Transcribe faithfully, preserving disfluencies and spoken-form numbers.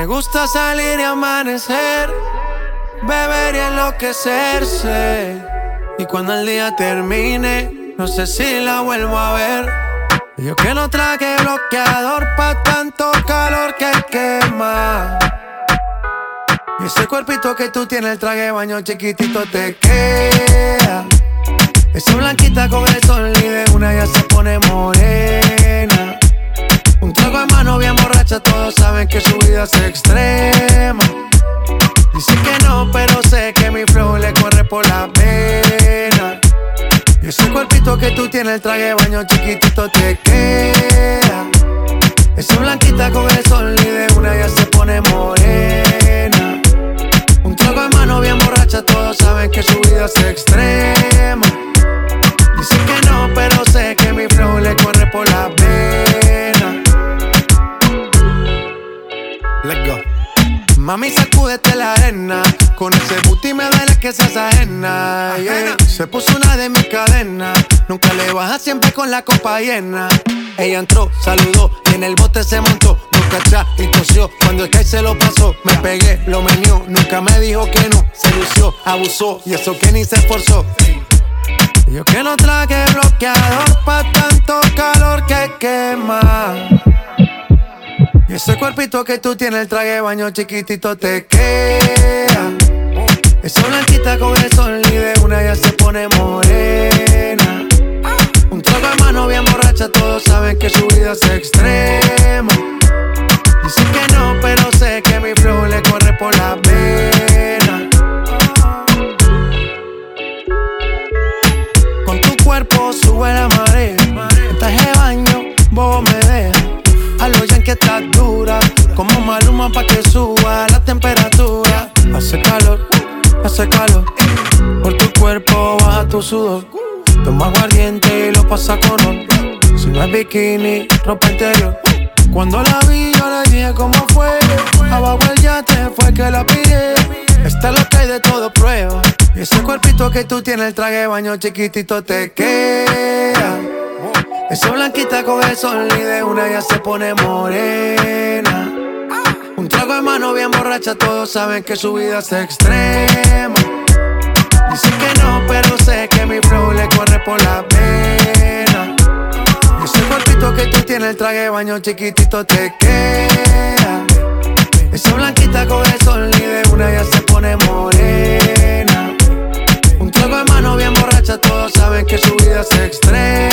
gusta salir y amanecer, beber y enloquecerse. Y cuando el día termine, no sé si la vuelvo a ver. Yo que no traje bloqueador pa' tanto calor que quema. Y ese cuerpito que tú tienes, el traje de baño chiquitito te queda. Esa blanquita con el sol y de una ya se pone morena. Un trago en mano bien borracha, todos saben que su vida es extrema. Dice que no, pero sé que mi flow le corre por la vena. Y ese cuerpito que tú tienes, el traje de baño chiquitito te queda. Esa blanquita con el sol y de una ya se pone morena. Un trago en mano bien borracha, todos saben que su vida es extrema. Dice que no, pero sé que mi flow le corre por la vena. Let's go. Mami, sacúdete la arena. Con ese booty me duele que seas ajena, yeah. Se puso una de mis cadenas. Nunca le baja, siempre con la copa llena. Ella entró, saludó y en el bote se montó. No cachá y tosió, cuando el que se lo pasó. Me pegué, lo menió, nunca me dijo que no. Se lució, abusó y eso que ni se esforzó. Yo que no traje bloqueador pa' tanto calor que quema. Y ese cuerpito que tú tienes, el traje de baño chiquitito te queda. Esa blanquita con el sol y de una ya se pone morena. Un trago en mano bien borracha, todos saben que su vida es extrema. Dice que no, pero sé que mi flow le corre por la vena. Con tu cuerpo sube la marea. En traje de baño, vos me dejas. A lo ya que estás dura, como Maluma pa' que suba la temperatura. Hace calor, hace calor. Por tu cuerpo baja tu sudor. Toma aguardiente y lo pasa con ron. Si no es bikini, ropa interior. Cuando la vi yo le dije cómo fue. Abajo el yate fue que la pillé. Esta es lo que hay de todo prueba. Y ese cuerpito que tú tienes, el traje de baño chiquitito te queda. Esa blanquita con el sol y de una ya se pone morena. Un trago en mano bien borracha, todos saben que su vida es extrema. Dice que no, pero sé que mi flow le corre por la vena. Y ese cuerpito que tú tienes, el traje de baño chiquitito te queda. Esa blanquita con el sol y de una ya se pone morena. Un trago en mano bien borracha, todos saben que su vida es extrema.